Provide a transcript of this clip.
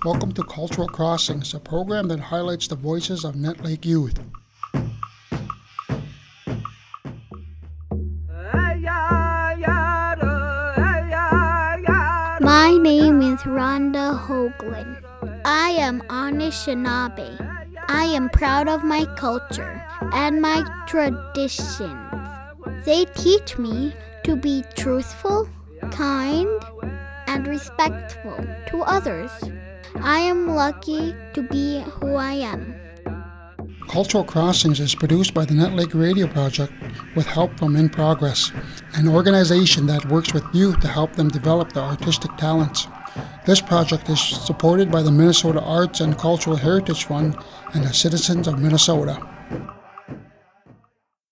Welcome to Cultural Crossings, a program that highlights the voices of Nett Lake youth. My name is Rhonda Hoagland. I am Anishinaabe. I am proud of my culture and my traditions. They teach me to be truthful, kind, and respectful to others. I am lucky to be who I am. Cultural Crossings is produced by the Nett Lake Radio Project with help from In Progress, an organization that works with youth to help them develop their artistic talents. This project is supported by the Minnesota Arts and Cultural Heritage Fund and the citizens of Minnesota.